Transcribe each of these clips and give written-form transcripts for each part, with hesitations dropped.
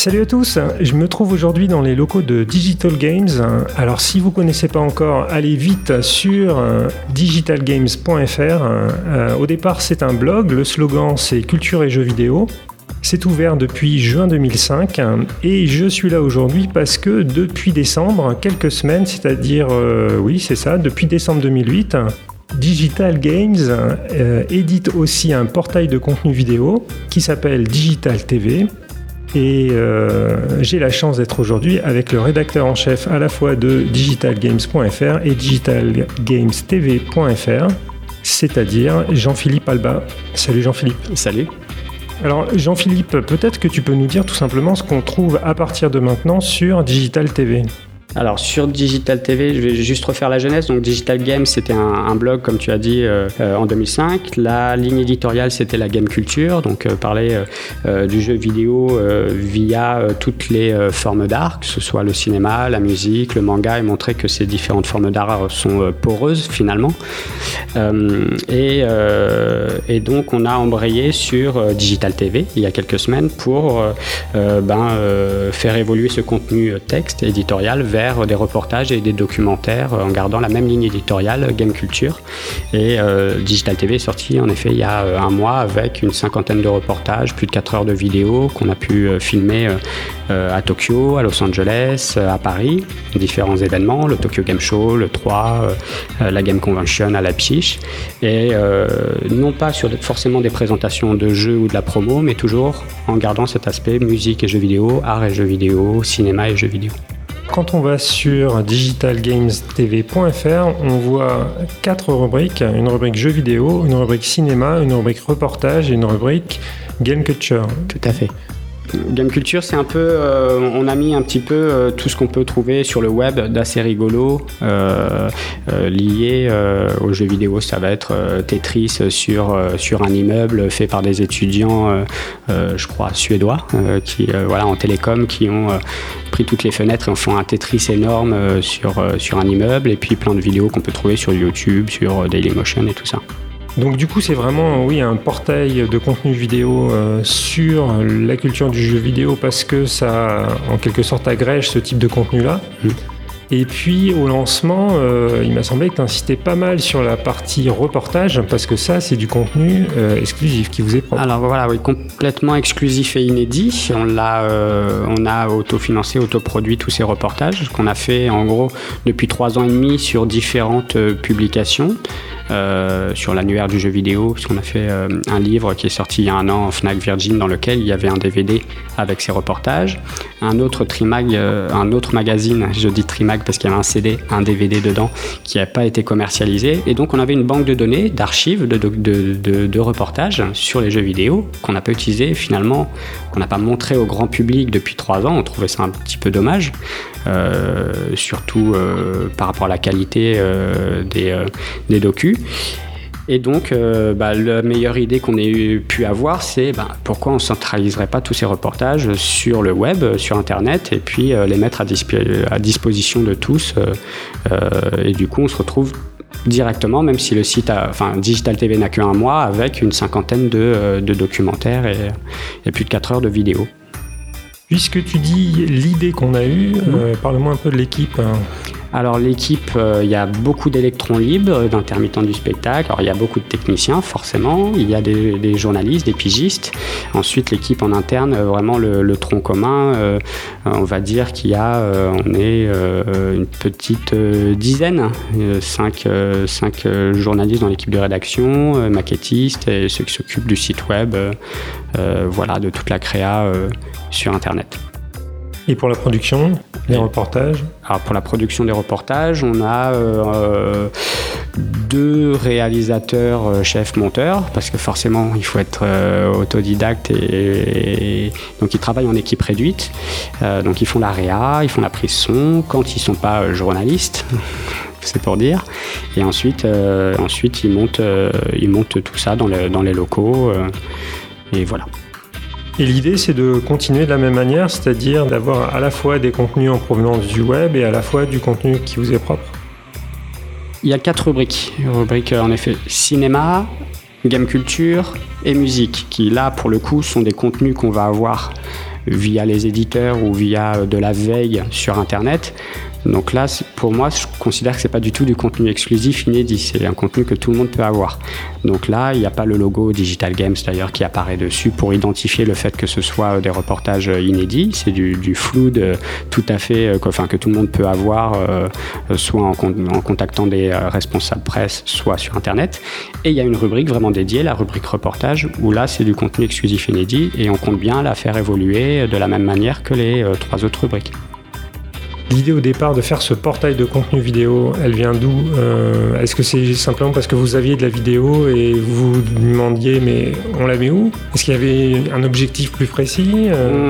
Salut à tous, je me trouve aujourd'hui dans les locaux de Digital Games. Alors si vous ne connaissez pas encore, allez vite sur digitalgames.fr. Au départ c'est un blog, le slogan c'est Culture et jeux vidéo. C'est ouvert depuis juin 2005 et je suis là aujourd'hui parce que depuis décembre, quelques semaines, c'est-à-dire, depuis décembre 2008, Digital Games édite aussi un portail de contenu vidéo qui s'appelle Digital TV. Et j'ai la chance d'être aujourd'hui avec le rédacteur en chef à la fois de digitalgames.fr et digitalgamestv.fr, c'est-à-dire Jean-Philippe Alba. Salut Jean-Philippe. Salut. Alors Jean-Philippe, peut-être que tu peux nous dire tout simplement ce qu'on trouve à partir de maintenant sur Digital TV. Alors sur Digital TV, je vais juste refaire la genèse. Donc Digital Games, c'était un blog, comme tu as dit, en 2005. La ligne éditoriale, c'était la game culture, donc parler du jeu vidéo via toutes les formes d'art, que ce soit le cinéma, la musique, le manga, et montrer que ces différentes formes d'art sont poreuses finalement. Et donc on a embrayé sur Digital TV il y a quelques semaines pour faire évoluer ce contenu texte éditorial vers des reportages et des documentaires en gardant la même ligne éditoriale Game Culture. Et Digital TV est sorti en effet il y a un mois avec une cinquantaine de reportages, plus de 4 heures de vidéos qu'on a pu filmer à Tokyo, à Los Angeles, à Paris, différents événements, le Tokyo Game Show, le 3, la Game Convention à Leipzig, et non pas sur forcément des présentations de jeux ou de la promo, mais toujours en gardant cet aspect musique et jeux vidéo, art et jeux vidéo, cinéma et jeux vidéo. Quand on va sur digitalgamestv.fr, on voit 4 rubriques, une rubrique jeux vidéo, une rubrique cinéma, une rubrique reportage et une rubrique game culture. Tout à fait. Game culture, c'est un peu, on a mis un petit peu tout ce qu'on peut trouver sur le web d'assez rigolo lié aux jeux vidéo. Ça va être Tetris sur un immeuble fait par des étudiants, je crois, suédois, qui en télécom, qui ont pris toutes les fenêtres et en font un Tetris énorme sur un immeuble, et puis plein de vidéos qu'on peut trouver sur YouTube, sur Dailymotion et tout ça. Donc du coup c'est vraiment un portail de contenu vidéo sur la culture du jeu vidéo parce que ça en quelque sorte agrège ce type de contenu là. Et puis au lancement il m'a semblé que tu insistais pas mal sur la partie reportage parce que ça c'est du contenu exclusif qui vous est propre. Alors voilà, oui, complètement exclusif et inédit. On a autofinancé, autoproduit tous ces reportages qu'on a fait en gros depuis 3 ans et demi sur différentes publications. Sur l'annuaire du jeu vidéo, puisqu'on a fait un livre qui est sorti il y a un an en Fnac Virgin dans lequel il y avait un DVD avec ces reportages, un autre Trimag, un autre magazine, je dis Trimag parce qu'il y avait un CD, un DVD dedans qui n'a pas été commercialisé, et donc on avait une banque de données, d'archives, de reportages sur les jeux vidéo qu'on n'a pas utilisé finalement, qu'on n'a pas montré au grand public depuis 3 ans. On trouvait ça un petit peu dommage, surtout par rapport à la qualité des docus. Et donc, la meilleure idée qu'on ait pu avoir, c'est pourquoi on ne centraliserait pas tous ces reportages sur le web, sur Internet, et puis les mettre à disposition de tous. Et du coup, on se retrouve directement, même si le site Digital TV n'a qu'un mois, avec une cinquantaine de documentaires et plus de 4 heures de vidéos. Puisque tu dis l'idée qu'on a eue, parle-moi un peu de l'équipe. Alors l'équipe, il y a beaucoup d'électrons libres, d'intermittents du spectacle. Alors il y a beaucoup de techniciens forcément, il y a des journalistes, des pigistes. Ensuite l'équipe en interne, vraiment le tronc commun, on va dire qu'il y a, on est une petite dizaine, 5 journalistes dans l'équipe de rédaction, maquettistes et ceux qui s'occupent du site web, de toute la créa sur Internet. Et pour la production, les reportages ? Alors pour la production des reportages, on a 2 réalisateurs chefs monteurs, parce que forcément il faut être autodidacte, et donc ils travaillent en équipe réduite. Donc ils font la réa, ils font la prise son quand ils sont pas journalistes. C'est pour dire. Et ensuite ils montent tout ça dans les locaux. Et voilà. Et l'idée, c'est de continuer de la même manière, c'est-à-dire d'avoir à la fois des contenus en provenance du web et à la fois du contenu qui vous est propre. Il y a 4 rubriques. Rubrique en effet cinéma, game culture et musique, qui là pour le coup sont des contenus qu'on va avoir via les éditeurs ou via de la veille sur Internet. Donc là, pour moi, je considère que c'est pas du tout du contenu exclusif inédit, c'est un contenu que tout le monde peut avoir. Donc là, il n'y a pas le logo Digital Games d'ailleurs qui apparaît dessus pour identifier le fait que ce soit des reportages inédits. C'est du flou tout à fait, que tout le monde peut avoir, soit en contactant des responsables presse, soit sur Internet. Et il y a une rubrique vraiment dédiée, la rubrique reportage, où là, c'est du contenu exclusif inédit et on compte bien la faire évoluer de la même manière que les 3 autres rubriques. L'idée au départ de faire ce portail de contenu vidéo, elle vient d'où ? Est-ce que c'est simplement parce que vous aviez de la vidéo et vous vous demandiez mais on la met où ? Est-ce qu'il y avait un objectif plus précis ?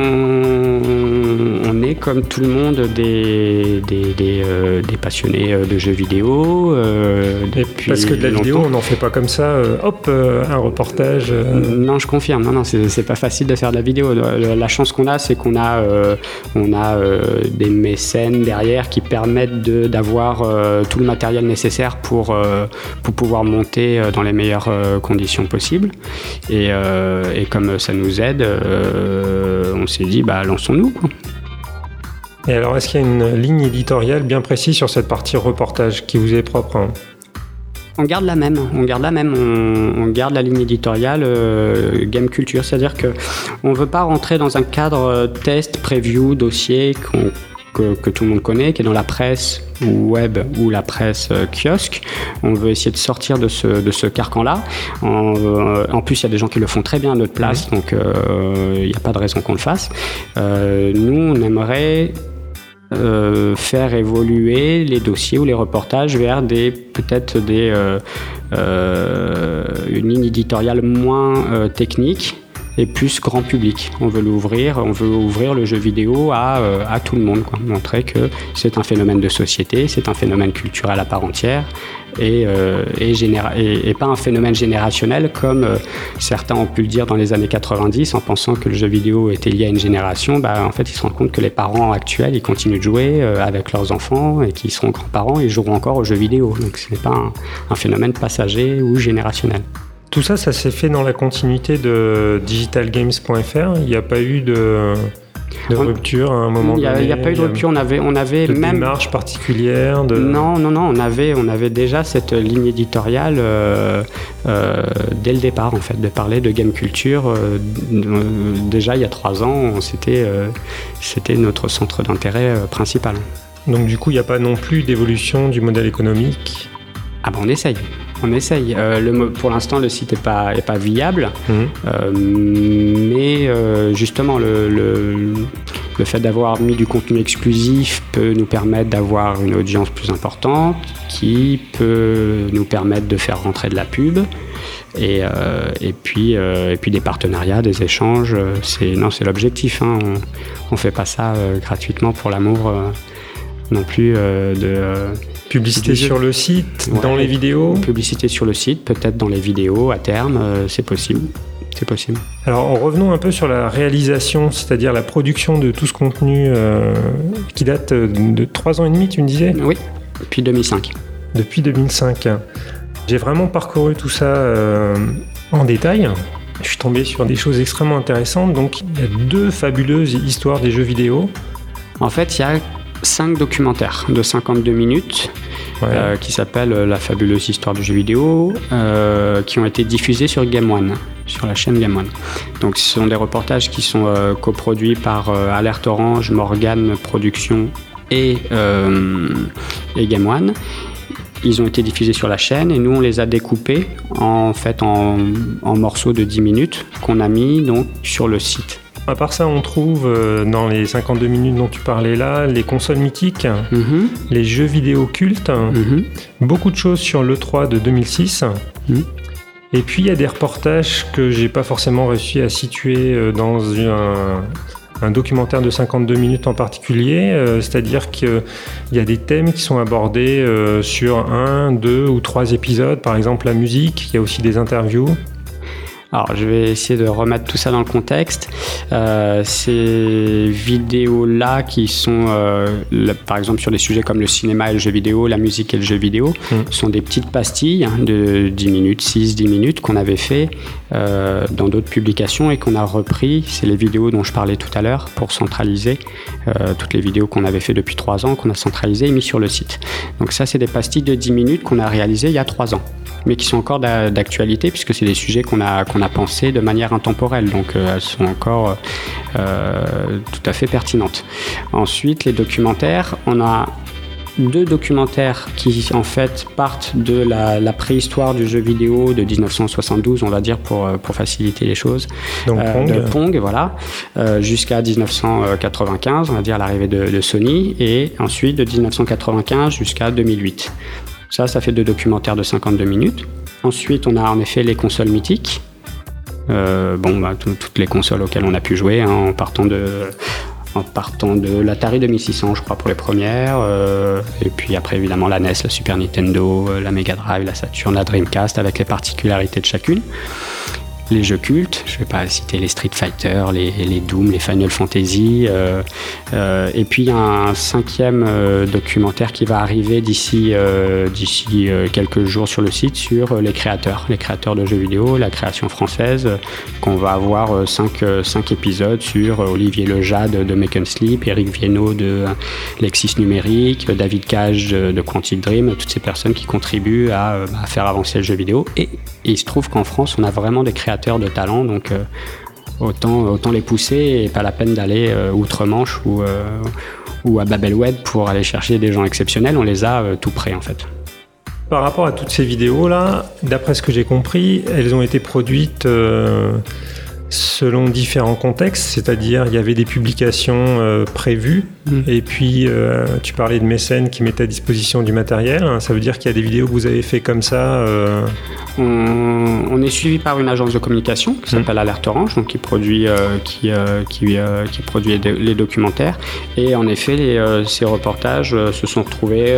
On est comme tout le monde des passionnés de jeux vidéo. Parce que de la vidéo, on n'en fait pas comme ça, un reportage. Non, je confirme. Non, c'est pas facile de faire de la vidéo. La chance qu'on a, c'est qu'on a des mécènes derrière qui permettent d'avoir tout le matériel nécessaire pour pouvoir monter dans les meilleures conditions possibles. Et comme ça nous aide, on s'est dit, lançons-nous, quoi. Et alors, est-ce qu'il y a une ligne éditoriale bien précise sur cette partie reportage qui vous est propre ? On garde la même, on garde la ligne éditoriale Game Culture, c'est-à-dire qu'on ne veut pas rentrer dans un cadre test, preview, dossier que tout le monde connaît, qui est dans la presse web ou la presse kiosque. On veut essayer de sortir de ce carcan-là. En plus, il y a des gens qui le font très bien à notre place, donc il n'y a pas de raison qu'on le fasse. Nous, on aimerait faire évoluer les dossiers ou les reportages vers peut-être une ligne éditoriale moins technique et plus grand public. On veut ouvrir le jeu vidéo à tout le monde, quoi. Montrer que c'est un phénomène de société, c'est un phénomène culturel à part entière et pas un phénomène générationnel comme certains ont pu le dire dans les années 90 en pensant que le jeu vidéo était lié à une génération. En fait, ils se rendent compte que les parents actuels, ils continuent de jouer avec leurs enfants et qu'ils seront grands-parents, ils joueront encore aux jeux vidéo. Donc, ce n'est pas un phénomène passager ou générationnel. Tout ça s'est fait dans la continuité de digitalgames.fr. Il n'y a pas eu de rupture à un moment donné. Il n'y a pas eu de rupture. On avait même démarche particulière. Non. On avait déjà cette ligne éditoriale dès le départ, en fait, de parler de game culture. Déjà il y a 3 ans, c'était notre centre d'intérêt principal. Donc du coup, il n'y a pas non plus d'évolution du modèle économique. On essaye. Pour l'instant, le site n'est pas viable, mais justement, le fait d'avoir mis du contenu exclusif peut nous permettre d'avoir une audience plus importante, qui peut nous permettre de faire rentrer de la pub, et puis des partenariats, des échanges. C'est l'objectif. On ne fait pas ça gratuitement pour l'amour non plus Publicité sur le site, dans les vidéos ? Publicité sur le site, peut-être dans les vidéos à terme, c'est possible. Alors revenons un peu sur la réalisation, c'est-à-dire la production de tout ce contenu qui date de 3 ans et demi, tu me disais ? Oui, depuis 2005. Depuis 2005. J'ai vraiment parcouru tout ça en détail. Je suis tombé sur des choses extrêmement intéressantes. Donc il y a 2 fabuleuses histoires des jeux vidéo. En fait, il y a 5 documentaires de 52 minutes qui s'appellent La fabuleuse histoire du jeu vidéo, qui ont été diffusés sur Game One, sur la chaîne Game One. Donc ce sont des reportages qui sont coproduits par Alerte Orange, Morgan Productions et Game One. Ils ont été diffusés sur la chaîne et nous on les a découpés en morceaux de 10 minutes qu'on a mis donc sur le site. À part ça, on trouve dans les 52 minutes dont tu parlais là, les consoles mythiques, les jeux vidéo cultes, beaucoup de choses sur l'E3 de 2006. Et puis il y a des reportages que j'ai pas forcément réussi à situer dans un documentaire de 52 minutes en particulier, c'est-à-dire qu'il y a des thèmes qui sont abordés sur 1, 2 ou 3 épisodes, par exemple la musique, il y a aussi des interviews. Alors, je vais essayer de remettre tout ça dans le contexte. Ces vidéos-là qui sont, par exemple, sur des sujets comme le cinéma et le jeu vidéo, la musique et le jeu vidéo, sont des petites pastilles de 10 minutes, 6-10 minutes qu'on avait fait dans d'autres publications et qu'on a repris. C'est les vidéos dont je parlais tout à l'heure pour centraliser toutes les vidéos qu'on avait fait depuis 3 ans, qu'on a centralisées et mis sur le site. Donc ça, c'est des pastilles de 10 minutes qu'on a réalisées il y a 3 ans, mais qui sont encore d'actualité puisque c'est des sujets qu'on a pensés de manière intemporelle, donc elles sont encore tout à fait pertinentes. Ensuite, les documentaires, on a 2 documentaires qui en fait partent de la préhistoire du jeu vidéo de 1972, on va dire pour faciliter les choses, donc de Pong, voilà, jusqu'à 1995, on va dire l'arrivée de Sony, et ensuite de 1995 jusqu'à 2008. Ça fait 2 documentaires de 52 minutes. Ensuite, on a en effet les consoles mythiques. Toutes les consoles auxquelles on a pu jouer, en partant de l'Atari 2600, je crois, pour les premières. Et puis après, évidemment, la NES, la Super Nintendo, la Mega Drive, la Saturn, la Dreamcast, avec les particularités de chacune. Les jeux cultes, je ne vais pas citer les Street Fighter, les Doom, les Final Fantasy. Et puis, il y a un 5e documentaire qui va arriver d'ici quelques jours sur le site sur les créateurs de jeux vidéo, la création française, qu'on va avoir 5 épisodes sur Olivier Lejade de Make and Sleep, Eric Viennot de Lexis Numérique, David Cage de Quantic Dream, toutes ces personnes qui contribuent à faire avancer le jeu vidéo. Et il se trouve qu'en France, on a vraiment des créateurs de talent, donc autant les pousser et pas la peine d'aller outre-Manche ou à Babelwed pour aller chercher des gens exceptionnels, on les a tout près en fait. Par rapport à toutes ces vidéos-là, d'après ce que j'ai compris, elles ont été produites selon différents contextes, c'est-à-dire il y avait des publications prévues et puis tu parlais de mécènes qui mettaient à disposition du matériel. Ça veut dire qu'il y a des vidéos que vous avez fait comme ça On est suivi par une agence de communication qui s'appelle Alerte Orange, donc qui produit les documentaires. Et en effet, ces reportages se sont retrouvés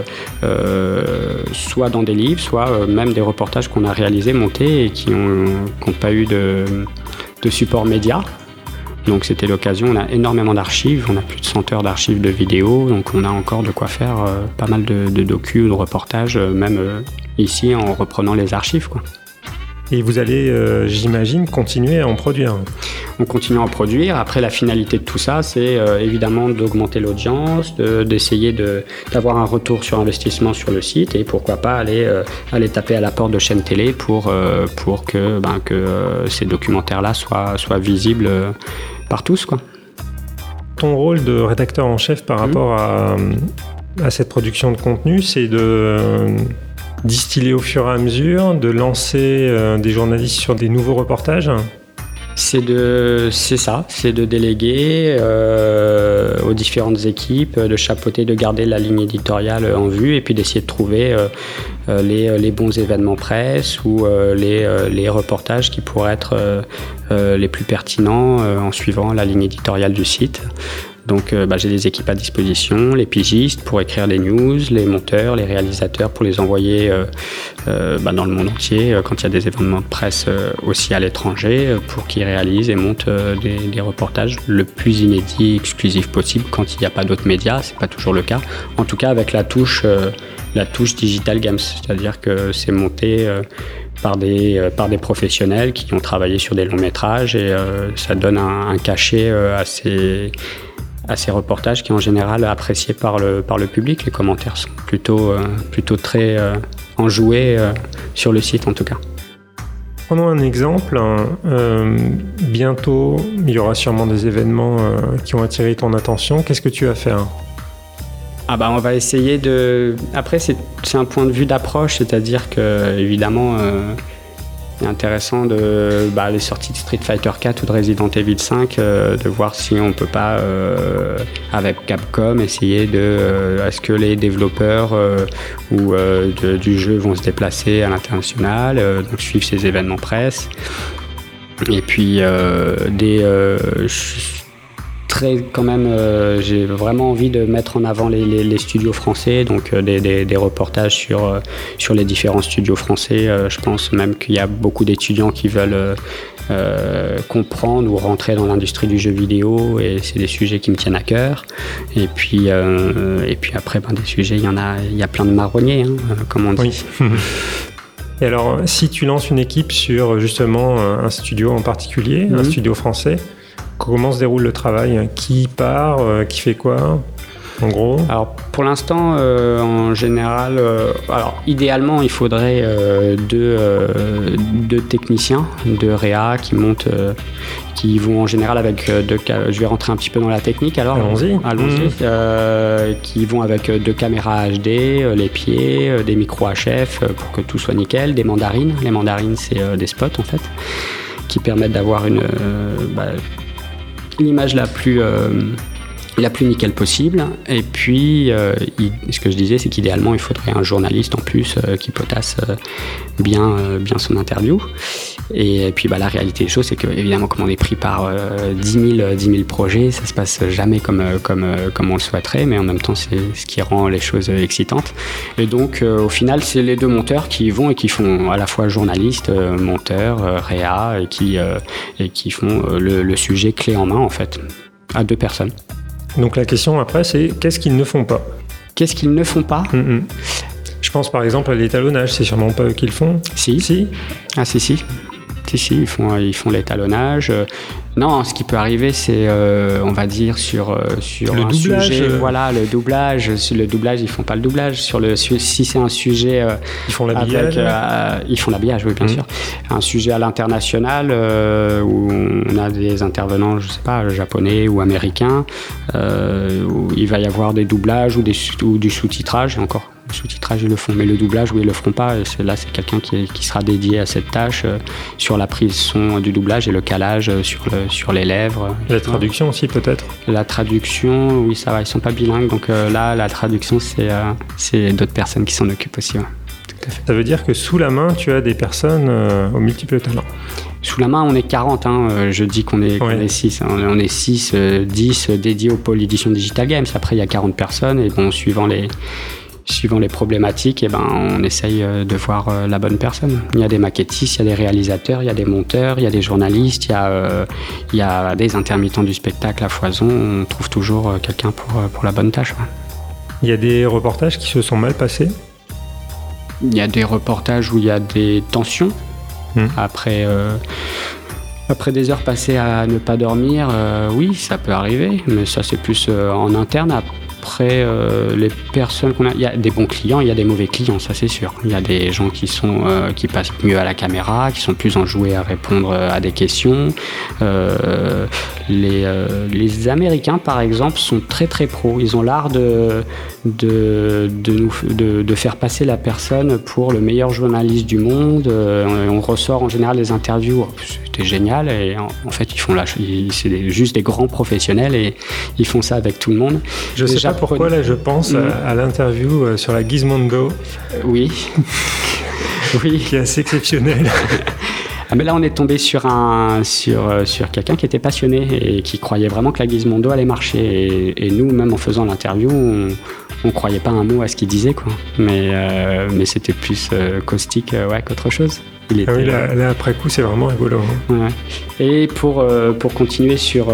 soit dans des livres, soit même des reportages qu'on a réalisés, montés et qui n'ont pas eu de support média. Donc c'était l'occasion, on a énormément d'archives, on a plus de 100 heures d'archives de vidéos, donc on a encore de quoi faire pas mal de docus ou de reportages, même ici en reprenant les archives, quoi. Et vous allez, j'imagine, continuer à en produire. On continue à en produire. Après, la finalité de tout ça, c'est évidemment d'augmenter l'audience, d'essayer d'avoir un retour sur investissement sur le site et pourquoi pas aller taper à la porte de chaînes télé pour que ces documentaires-là soient visibles par tous, quoi. Ton rôle de rédacteur en chef par rapport à cette production de contenu, c'est de distiller au fur et à mesure, de lancer des journalistes sur des nouveaux reportages? C'est de déléguer aux différentes équipes, de chapeauter, de garder la ligne éditoriale en vue et puis d'essayer de trouver les bons événements presse ou les reportages qui pourraient être les plus pertinents en suivant la ligne éditoriale du site. Donc j'ai des équipes à disposition, les pigistes pour écrire des news, les monteurs, les réalisateurs pour les envoyer dans le monde entier quand il y a des événements de presse aussi à l'étranger pour qu'ils réalisent et montent des reportages le plus inédits et exclusifs possible quand il n'y a pas d'autres médias, c'est pas toujours le cas. En tout cas avec la touche Digital Games, c'est-à-dire que c'est monté par des professionnels qui ont travaillé sur des longs métrages et ça donne un cachet à ces reportages qui est en général apprécié par le public. Les commentaires sont plutôt très enjoués sur le site en tout cas. Prenons un exemple. Bientôt, il y aura sûrement des événements qui ont attiré ton attention. Qu'est-ce que tu vas faire ? On va essayer de... Après, c'est un point de vue d'approche, c'est-à-dire que évidemment... C'est intéressant les sorties de Street Fighter 4 ou de Resident Evil 5, de voir si on peut pas, avec Capcom, essayer est-ce que les développeurs du jeu vont se déplacer à l'international, donc suivre ces événements presse. Et puis, quand même, j'ai vraiment envie de mettre en avant les studios français, donc des reportages sur les différents studios français. Je pense même qu'il y a beaucoup d'étudiants qui veulent comprendre ou rentrer dans l'industrie du jeu vidéo, et c'est des sujets qui me tiennent à cœur. Et puis après, des sujets, il y a plein de marronniers, comme on dit. Oui. Et alors, si tu lances une équipe sur justement un studio en particulier, un studio français, comment se déroule le travail? Qui part? Qui fait quoi? En gros? Alors pour l'instant, en général, idéalement il faudrait deux techniciens de réa qui montent, qui vont en général avec je vais rentrer un petit peu dans la technique alors. Allons-y. Qui vont avec 2 caméras HD, les pieds, des micros HF pour que tout soit nickel, des mandarines. Les mandarines, c'est des spots en fait, qui permettent d'avoir l'image la plus nickel possible. Et puis, ce que je disais, c'est qu'idéalement, il faudrait un journaliste en plus qui potasse bien son interview. Et puis, la réalité des choses, c'est que, évidemment, comme on est pris par 10 000 projets, ça se passe jamais comme on le souhaiterait, mais en même temps, c'est ce qui rend les choses excitantes. Et donc, au final, c'est les 2 monteurs qui y vont et qui font à la fois journaliste, monteur, réa, et qui font le sujet clé en main, en fait, à 2 personnes. Donc la question après, c'est qu'est-ce qu'ils ne font pas? Qu'est-ce qu'ils ne font pas? Je pense par exemple à l'étalonnage, c'est sûrement pas eux qui le font. Si. Ah si, ils font l'étalonnage. Non, ce qui peut arriver, c'est, on va dire, sur le un doublage, sujet. Voilà, le doublage. Sur le doublage, ils font pas le doublage. Si c'est un sujet. Ils font l'habillage. Ils font l'habillage, oui, bien sûr. Un sujet à l'international où on a des intervenants, je sais pas, japonais ou américains, où il va y avoir des doublages ou du sous-titrage, et encore. Le sous-titrage, ils le font, mais le doublage, oui, ils le feront pas. Et là, c'est quelqu'un qui sera dédié à cette tâche sur la prise son du doublage et le calage sur les lèvres. La traduction aussi, peut-être? La traduction, oui, ça va, ils sont pas bilingues. Donc là, la traduction, c'est d'autres personnes qui s'en occupent aussi. Ouais. Tout à fait. Ça veut dire que sous la main, tu as des personnes aux multiples talents? Sous la main, on est 40. Je dis qu'on est 6. On est 6, 10 dédiés au pôle édition Digital Games. Après, il y a 40 personnes. Et bon, suivant les problématiques, on essaye de voir la bonne personne. Il y a des maquettistes, il y a des réalisateurs, il y a des monteurs, il y a des journalistes, il y a des intermittents du spectacle à foison. On trouve toujours quelqu'un pour la bonne tâche. Ouais. Il y a des reportages qui se sont mal passés? Il y a des reportages où il y a des tensions. Après des heures passées à ne pas dormir, oui, ça peut arriver, mais ça c'est plus en interne. Après, les personnes qu'on a, il y a des bons clients, il y a des mauvais clients, ça c'est sûr. Il y a des gens qui passent mieux à la caméra, qui sont plus enjoués à répondre à des questions. Les Américains, par exemple, sont très très pros. Ils ont l'art de faire passer la personne pour le meilleur journaliste du monde. On ressort en général des interviews. C'était génial, et en fait c'est juste des grands professionnels et ils font ça avec tout le monde. Je sais pas pourquoi là je pense à l'interview sur la Gizmondo. Oui. Qui est assez exceptionnel. Ah, mais là on est tombé sur quelqu'un qui était passionné et qui croyait vraiment que la Gizmondo allait marcher, et nous, même en faisant l'interview, on croyait pas un mot à ce qu'il disait, quoi. Mais c'était plus caustique qu'autre chose. Là après coup c'est vraiment rigolo. Ouais. Et pour continuer sur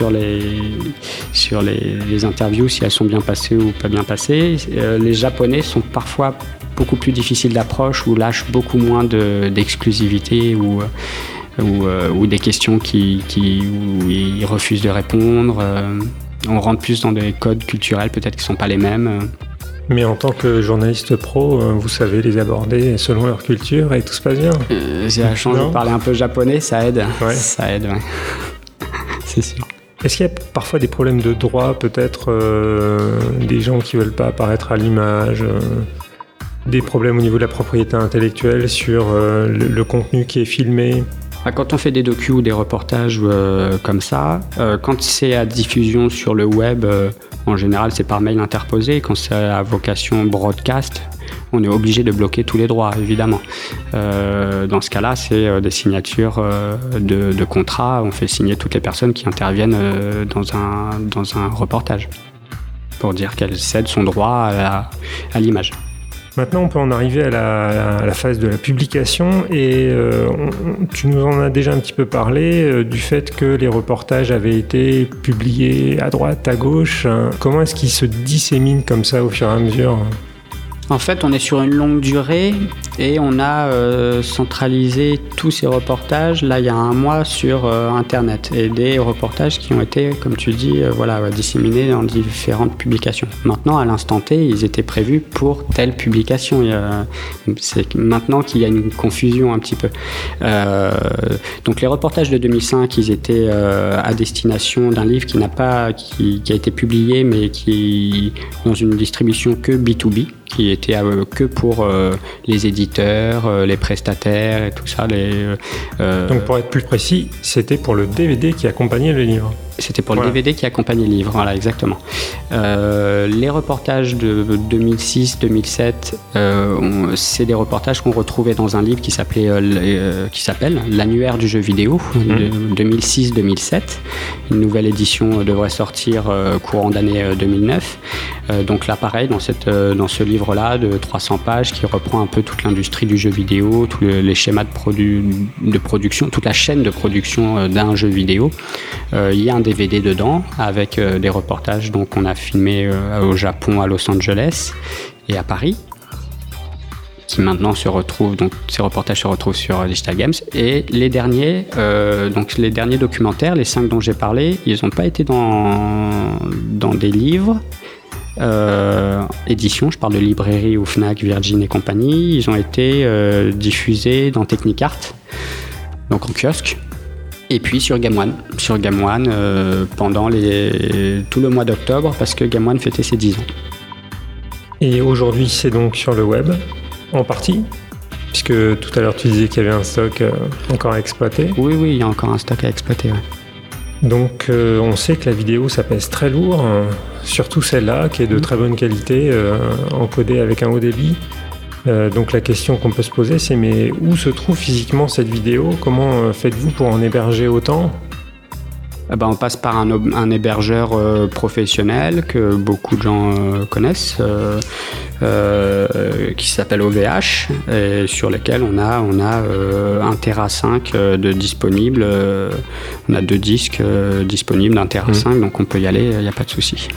les interviews, si elles sont bien passées ou pas bien passées, les Japonais sont parfois beaucoup plus difficiles d'approche, ou lâchent beaucoup moins d'exclusivité, ou des questions où ils refusent de répondre. On rentre plus dans des codes culturels peut-être qui sont pas les mêmes. Mais en tant que journaliste pro, vous savez les aborder selon leur culture et tout se passe bien. J'ai la chance de parler un peu japonais, ça aide. Ouais. Ça aide, ouais. C'est sûr. Est-ce qu'il y a parfois des problèmes de droit, peut-être des gens qui veulent pas apparaître à l'image, des problèmes au niveau de la propriété intellectuelle sur le contenu qui est filmé? Quand on fait des docus ou des reportages comme ça, quand c'est à diffusion sur le web, en général c'est par mail interposé. Quand c'est à vocation broadcast, on est obligé de bloquer tous les droits, évidemment. Dans ce cas-là, c'est des signatures de contrats. On fait signer toutes les personnes qui interviennent dans un reportage pour dire qu'elle cède son droit à l'image. Maintenant, on peut en arriver à la phase de la publication et tu nous en as déjà un petit peu parlé du fait que les reportages avaient été publiés à droite, à gauche. Comment est-ce qu'ils se disséminent comme ça au fur et à mesure ? En fait, on est sur une longue durée et on a centralisé tous ces reportages, là, il y a un mois, sur Internet. Et des reportages qui ont été, comme tu dis, disséminés dans différentes publications. Maintenant, à l'instant T, ils étaient prévus pour telle publication. C'est maintenant qu'il y a une confusion un petit peu. Donc, les reportages de 2005, ils étaient à destination d'un livre qui a été publié, mais qui dans une distribution que B2B, qui était que pour les éditeurs, les prestataires et tout ça. Donc pour être plus précis, c'était pour le DVD qui accompagnait le livre. C'était pour le DVD qui accompagnait le livre, voilà, exactement. Les reportages de 2006-2007, c'est des reportages qu'on retrouvait dans un livre qui s'appelle L'annuaire du jeu vidéo, de 2006-2007. Une nouvelle édition devrait sortir courant d'année 2009. Donc là, pareil, dans ce livre-là de 300 pages qui reprend un peu toute l'industrie du jeu vidéo, tous les schémas de production, toute la chaîne de production d'un jeu vidéo. Il y a un DVD dedans avec des reportages qu'on a filmés au Japon, à Los Angeles et à Paris, qui maintenant se retrouvent, donc ces reportages se retrouvent sur Digital Games. Et les derniers documentaires, les 5 dont j'ai parlé, ils n'ont pas été dans des livres édition, je parle de librairie ou Fnac, Virgin et compagnie. Ils ont été diffusés dans Technicart, donc en kiosque, et puis sur Game One pendant tout le mois d'octobre, parce que Game One fêtait ses 10 ans. Et aujourd'hui, c'est donc sur le web, en partie, puisque tout à l'heure tu disais qu'il y avait un stock encore à exploiter. Oui, il y a encore un stock à exploiter, ouais. Donc on sait que la vidéo ça pèse très lourd, surtout celle-là qui est de très bonne qualité, encodée avec un haut débit. Donc la question qu'on peut se poser, c'est mais où se trouve physiquement cette vidéo ? Comment faites-vous pour en héberger autant ? On passe par un hébergeur professionnel que beaucoup de gens connaissent, qui s'appelle OVH, et sur lequel on a 1 Tera 5 de disponible. On a 2 disques disponibles d'1 Tera 5, donc on peut y aller, il n'y a pas de souci.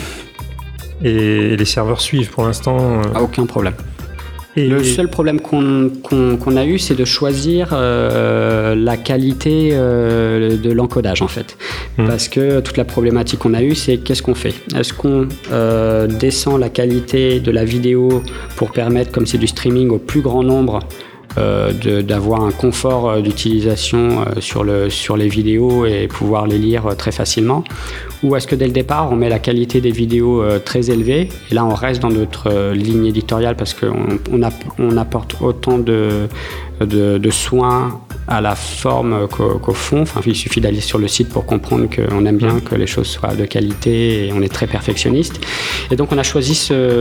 Et les serveurs suivent pour l'instant Aucun problème. Et le seul problème qu'on a eu, c'est de choisir la qualité de l'encodage, en fait. Parce que toute la problématique qu'on a eue, c'est qu'est-ce qu'on fait ? Est-ce qu'on descend la qualité de la vidéo pour permettre, comme c'est du streaming, au plus grand nombre d'avoir un confort d'utilisation sur les vidéos et pouvoir les lire très facilement, ou est-ce que dès le départ on met la qualité des vidéos très élevée et là on reste dans notre ligne éditoriale parce qu'on apporte autant de soins à la forme qu'au fond. Enfin, il suffit d'aller sur le site pour comprendre qu'on aime bien que les choses soient de qualité et on est très perfectionniste. Et donc on a choisi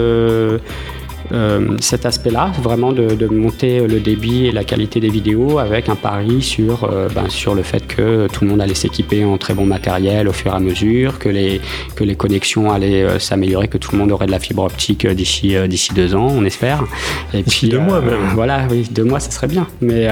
cet aspect-là, vraiment de monter le débit et la qualité des vidéos avec un pari sur le fait que tout le monde allait s'équiper en très bon matériel au fur et à mesure, que les connexions allaient s'améliorer, que tout le monde aurait de la fibre optique d'ici 2 ans, on espère. Et puis 2 mois même. Voilà, oui, 2 mois, ça serait bien. Mais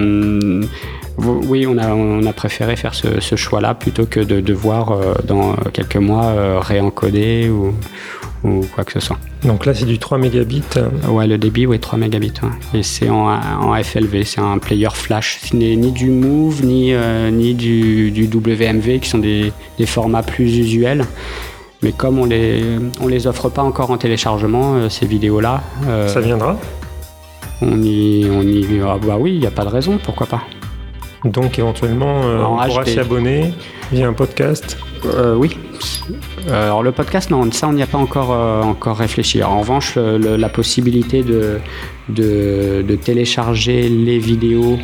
oui, on a préféré faire ce choix-là plutôt que de devoir dans quelques mois réencoder ou quoi que ce soit. Donc là, c'est du 3 mégabits. Ouais, le débit, 3 mégabits. Ouais. Et c'est en FLV, c'est un player flash. Ce n'est ni du Move, ni du WMV, qui sont des formats plus usuels. Mais comme on les offre pas encore en téléchargement, ces vidéos-là... ça viendra ? On y oui, il n'y a pas de raison, pourquoi pas. Donc éventuellement, on pourra s'y abonner via un podcast. Oui. Alors le podcast, non, ça on n'y a pas encore réfléchi. En revanche, la possibilité de télécharger les vidéos,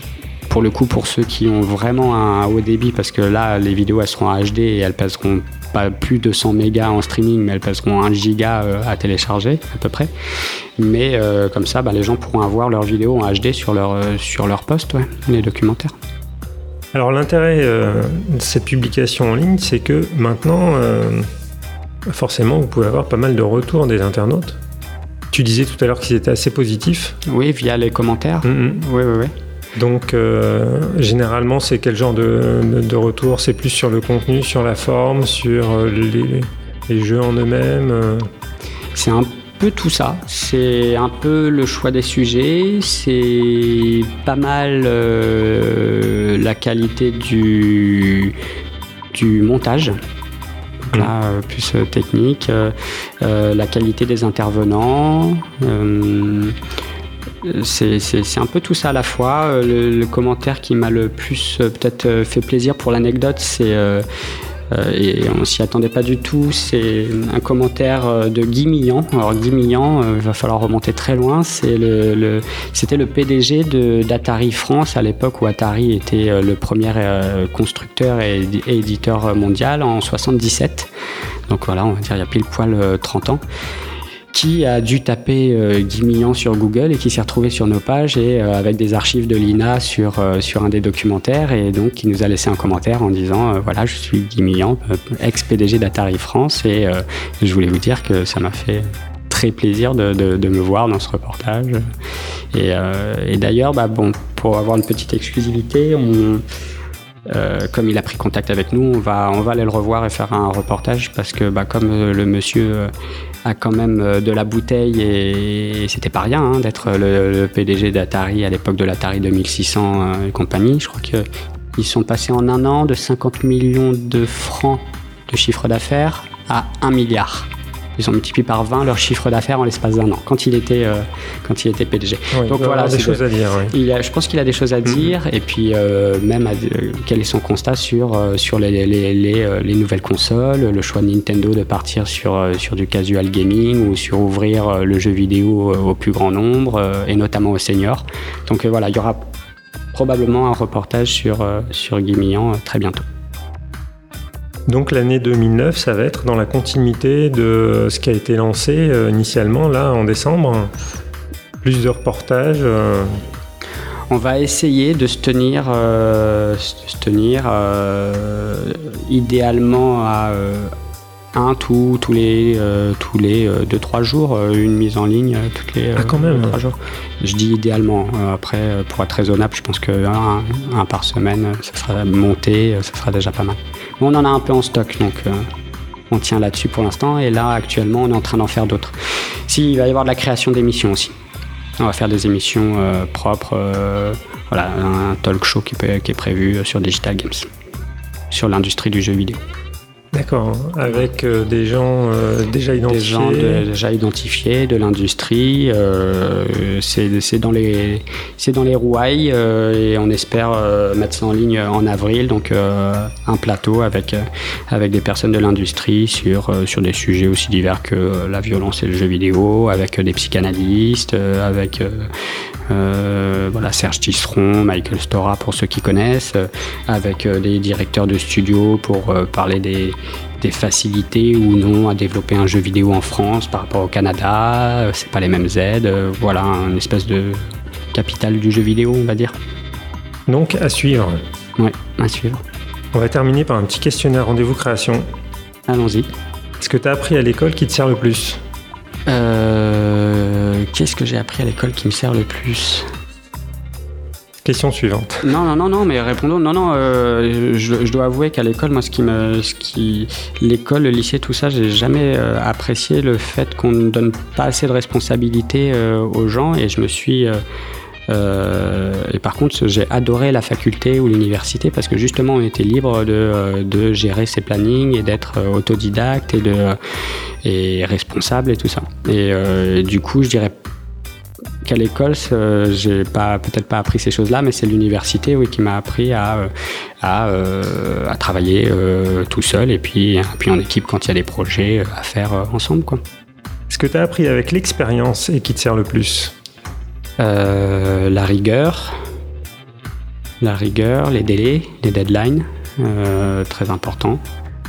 pour ceux qui ont vraiment un haut débit, parce que là les vidéos elles seront en HD et elles pèseront pas plus de 100 mégas en streaming, mais elles pèseront 1 giga à télécharger à peu près. Mais comme ça, les gens pourront avoir leurs vidéos en HD sur leur post, les documentaires. Alors l'intérêt de cette publication en ligne, c'est que maintenant, forcément, vous pouvez avoir pas mal de retours des internautes. Tu disais tout à l'heure qu'ils étaient assez positifs. Oui, via les commentaires. Oui. Donc, généralement, c'est quel genre de retour? C'est plus sur le contenu, sur la forme, sur les jeux en eux-mêmes C'est un peu tout ça. C'est un peu le choix des sujets. C'est pas mal la qualité du montage. Là, plus technique. La qualité des intervenants. C'est un peu tout ça à la fois. Le commentaire qui m'a le plus peut-être fait plaisir pour l'anecdote, c'est et on s'y attendait pas du tout, c'est un commentaire de Guy Millan. Alors Guy Millan, il va falloir remonter très loin, c'était le PDG d'Atari France à l'époque où Atari était le premier constructeur et éditeur mondial en 77. Donc voilà, on va dire il y a pile poil 30 ans. Qui a dû taper Guy Millan sur Google et qui s'est retrouvé sur nos pages et avec des archives de l'INA sur un des documentaires, et donc qui nous a laissé un commentaire en disant voilà, je suis Guy Millan, ex-PDG d'Atari France, et je voulais vous dire que ça m'a fait très plaisir de me voir dans ce reportage. Et d'ailleurs, pour avoir une petite exclusivité, comme il a pris contact avec nous, on va aller le revoir et faire un reportage, parce que comme le monsieur a quand même de la bouteille, et c'était pas rien d'être le PDG d'Atari à l'époque de l'Atari 2600 et compagnie. Je crois qu'ils sont passés en un an de 50 millions de francs de chiffre d'affaires à 1 milliard. Ils ont multiplié par 20 leur chiffre d'affaires en l'espace d'un an, quand il était PDG. Oui, donc voilà, des choses à dire. Oui. Je pense qu'il a des choses à dire, et puis même quel est son constat sur les nouvelles consoles, le choix de Nintendo de partir sur du casual gaming, ou sur ouvrir le jeu vidéo au plus grand nombre, et notamment aux seniors. Donc voilà, il y aura probablement un reportage sur Guy Millan très bientôt. Donc l'année 2009, ça va être dans la continuité de ce qui a été lancé initialement là en décembre. Plus de reportages. On va essayer de se tenir idéalement à tous les 2-3 jours, une mise en ligne toutes les 3 jours. Je dis idéalement. Après, pour être raisonnable, je pense qu'un par semaine, ça sera monté, ça sera déjà pas mal. On en a un peu en stock, donc on tient là-dessus pour l'instant. Et là, actuellement, on est en train d'en faire d'autres. Il va y avoir de la création d'émissions aussi. On va faire des émissions propres. Un talk show qui est prévu sur Digital Games, sur l'industrie du jeu vidéo. D'accord, avec des gens déjà identifiés. Des gens déjà identifiés de l'industrie. C'est dans les rouailles, et on espère mettre ça en ligne en avril. Donc un plateau avec des personnes de l'industrie sur des sujets aussi divers que la violence et le jeu vidéo, avec des psychanalystes, avec Serge Tisseron, Michael Stora pour ceux qui connaissent, avec des directeurs de studio pour parler des facilités ou non à développer un jeu vidéo en France par rapport au Canada. C'est pas les mêmes aides. Une espèce de capitale du jeu vidéo, on va dire. Donc à suivre. Oui, à suivre. On va terminer par un petit questionnaire rendez-vous création. Allons-y. Est-ce que tu as appris à l'école qui te sert le plus ? Qu'est-ce que j'ai appris à l'école qui me sert le plus ? Question suivante. Non, mais répondons. Je dois avouer qu'à l'école, moi, l'école, le lycée, tout ça, j'ai jamais apprécié le fait qu'on ne donne pas assez de responsabilités aux gens, et je me suis... et par contre, j'ai adoré la faculté ou l'université, parce que justement, on était libre de gérer ses plannings et d'être autodidacte et responsable et tout ça. Et du coup, je dirais qu'à l'école, j'ai peut-être pas appris ces choses-là, mais c'est l'université, qui m'a appris à travailler tout seul, et puis en équipe quand il y a des projets à faire ensemble, quoi. Ce que tu as appris avec l'expérience et qui te sert le plus ? La rigueur, les délais, les deadlines, très important.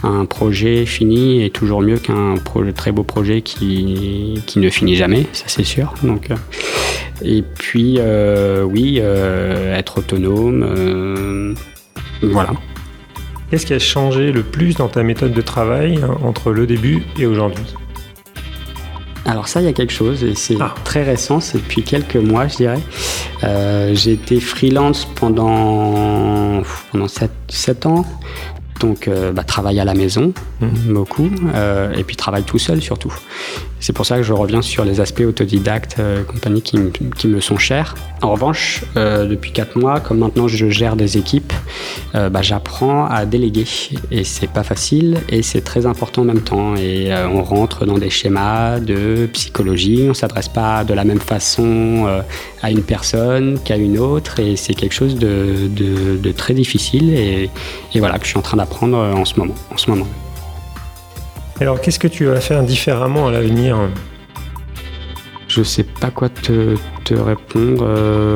un projet fini est toujours mieux qu'un très beau projet qui ne finit jamais, ça c'est sûr. Donc, et puis, être autonome, voilà. Qu'est-ce qui a changé le plus dans ta méthode de travail entre le début et aujourd'hui ? Alors ça, il y a quelque chose, et c'est très récent, c'est depuis quelques mois, je dirais. J'ai été freelance pendant 7 ans. Donc, travail à la maison, beaucoup, et puis travail tout seul surtout. C'est pour ça que je reviens sur les aspects autodidactes, compagnie qui me sont chers. En revanche, depuis 4 mois, comme maintenant je gère des équipes, j'apprends à déléguer. Et c'est pas facile, et c'est très important en même temps. Et on rentre dans des schémas de psychologie, on s'adresse pas de la même façon à une personne qu'à une autre, et c'est quelque chose de très difficile, et voilà, que je suis en train d'apprendre en ce moment. Alors, qu'est-ce que tu vas faire différemment à l'avenir ? Je sais pas quoi te répondre.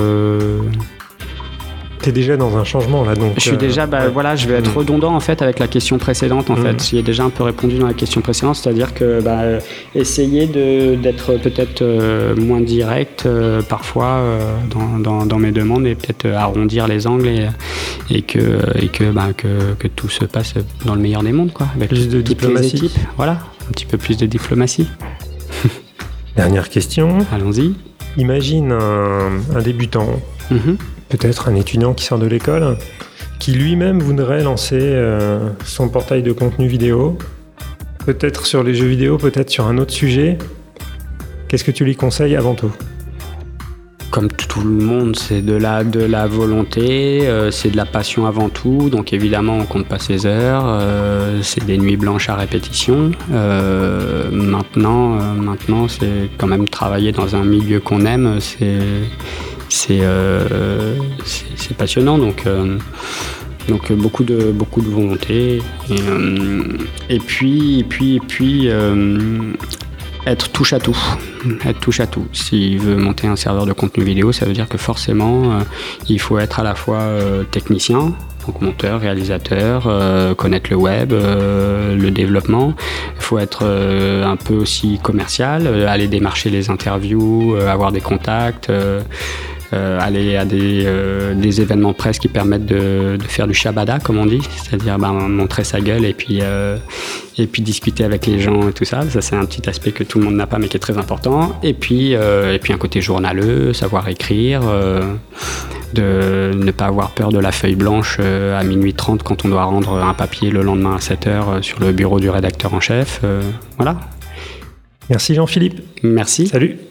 T'es déjà dans un changement là, donc. Je suis déjà, je vais être redondant en fait avec la question précédente en fait. J'y ai déjà un peu répondu dans la question précédente, c'est-à-dire que essayer d'être peut-être moins direct parfois dans mes demandes, et peut-être arrondir les angles, et que tout se passe dans le meilleur des mondes, quoi. Avec plus de diplomatie. Les équipes, voilà, un petit peu plus de diplomatie. Dernière question. Allons-y. Imagine un débutant. Peut-être un étudiant qui sort de l'école, qui lui-même voudrait lancer son portail de contenu vidéo, peut-être sur les jeux vidéo, peut-être sur un autre sujet. Qu'est-ce que tu lui conseilles avant tout ? Comme tout le monde, c'est de la volonté, c'est de la passion avant tout. Donc évidemment, on compte pas ses heures, c'est des nuits blanches à répétition. Maintenant, c'est quand même travailler dans un milieu qu'on aime, c'est passionnant, donc beaucoup de volonté, et puis être touche à tout. S'il veut monter un serveur de contenu vidéo, ça veut dire que forcément il faut être à la fois technicien, donc monteur, réalisateur, connaître le web, le développement. Il faut être un peu aussi commercial, aller démarcher les interviews, avoir des contacts, aller à des événements presse qui permettent de faire du shabada, comme on dit, c'est-à-dire montrer sa gueule et puis discuter avec les gens et tout ça. Ça, c'est un petit aspect que tout le monde n'a pas mais qui est très important. Et puis un côté journaleux, savoir écrire, de ne pas avoir peur de la feuille blanche à minuit 30 quand on doit rendre un papier le lendemain à 7h sur le bureau du rédacteur en chef. Voilà. Merci Jean-Philippe. Merci. Salut.